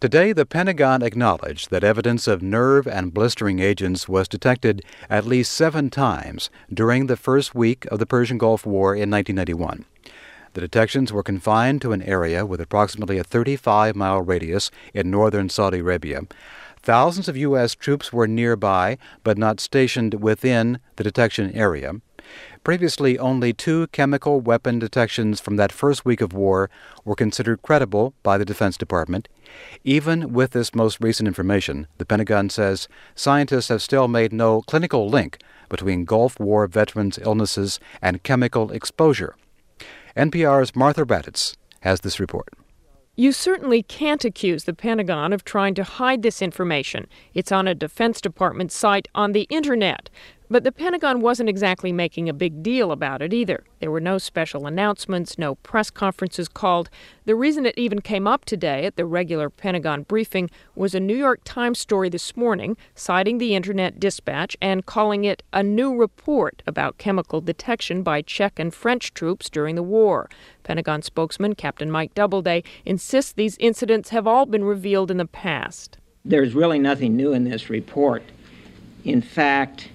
Today, the Pentagon acknowledged that evidence of nerve and blistering agents was detected at least 7 times during the first week of the Persian Gulf War in 1991. The detections were confined to an area with approximately a 35-mile radius in northern Saudi Arabia. Thousands of U.S. troops were nearby, but not stationed within the detection area. Previously, only 2 chemical weapon detections from that first week of war were considered credible by the Defense Department. Even with this most recent information, the Pentagon says scientists have still made no clinical link between Gulf War veterans' illnesses and chemical exposure. NPR's Martha Raddatz has this report. You certainly can't accuse the Pentagon of trying to hide this information. It's on a Defense Department site on the Internet. But the Pentagon wasn't exactly making a big deal about it either. There were no special announcements, no press conferences called. The reason it even came up today at the regular Pentagon briefing was a New York Times story this morning citing the Internet Dispatch and calling it a new report about chemical detection by Czech and French troops during the war. Pentagon spokesman Captain Mike Doubleday insists these incidents have all been revealed in the past. There's really nothing new in this report. In fact,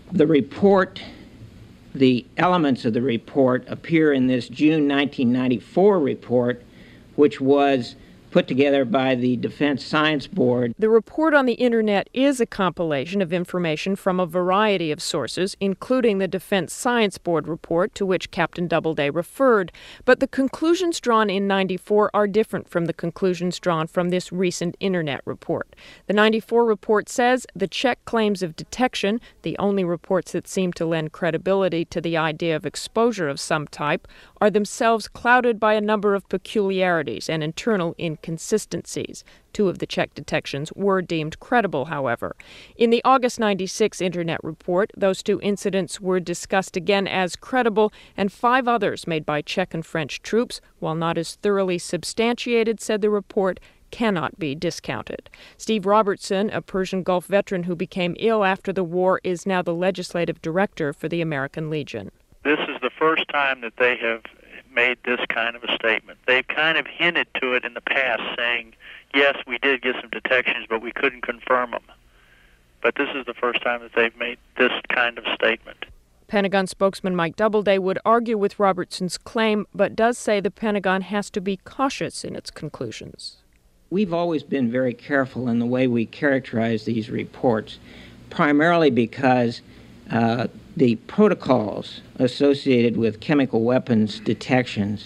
the elements of the report appear in this June 1994 report, which was put together by the Defense Science Board. The report on the Internet is a compilation of information from a variety of sources, including the Defense Science Board report to which Captain Doubleday referred. But the conclusions drawn in 94 are different from the conclusions drawn from this recent Internet report. The 94 report says the Czech claims of detection, the only reports that seem to lend credibility to the idea of exposure of some type, are themselves clouded by a number of peculiarities and internal inconsistencies. 2 of the Czech detections were deemed credible, however. In the August 96 Internet report, those 2 incidents were discussed again as credible, and 5 others made by Czech and French troops, while not as thoroughly substantiated, said the report, cannot be discounted. Steve Robertson, a Persian Gulf veteran who became ill after the war, is now the legislative director for the American Legion. This is the first time that they have made this kind of a statement. They've kind of hinted to it in the past, saying, yes, we did get some detections, but we couldn't confirm them. But this is the first time that they've made this kind of statement. Pentagon spokesman Mike Doubleday would argue with Robertson's claim, but does say the Pentagon has to be cautious in its conclusions. We've always been very careful in the way we characterize these reports, primarily because the protocols associated with chemical weapons detections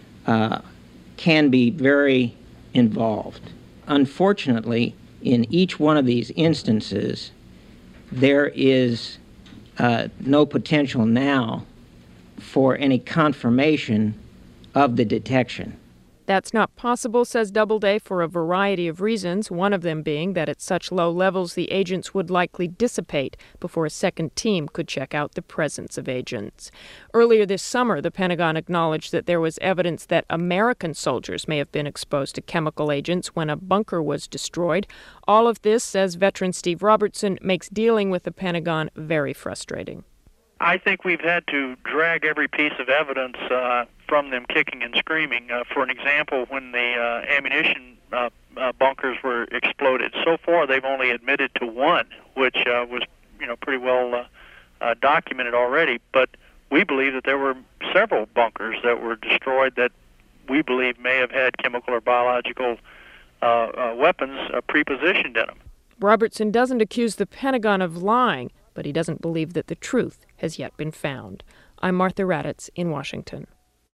can be very involved. Unfortunately, in each one of these instances, there is no potential now for any confirmation of the detection. That's not possible, says Doubleday, for a variety of reasons, one of them being that at such low levels the agents would likely dissipate before a second team could check out the presence of agents. Earlier this summer, the Pentagon acknowledged that there was evidence that American soldiers may have been exposed to chemical agents when a bunker was destroyed. All of this, says veteran Steve Robertson, makes dealing with the Pentagon very frustrating. I think we've had to drag every piece of evidence from them kicking and screaming. For an example, when the ammunition bunkers were exploded, so far they've only admitted to 1, which was pretty well documented already. But we believe that there were several bunkers that were destroyed that we believe may have had chemical or biological weapons prepositioned in them. Robertson doesn't accuse the Pentagon of lying, but he doesn't believe that the truth has yet been found. I'm Martha Raddatz in Washington.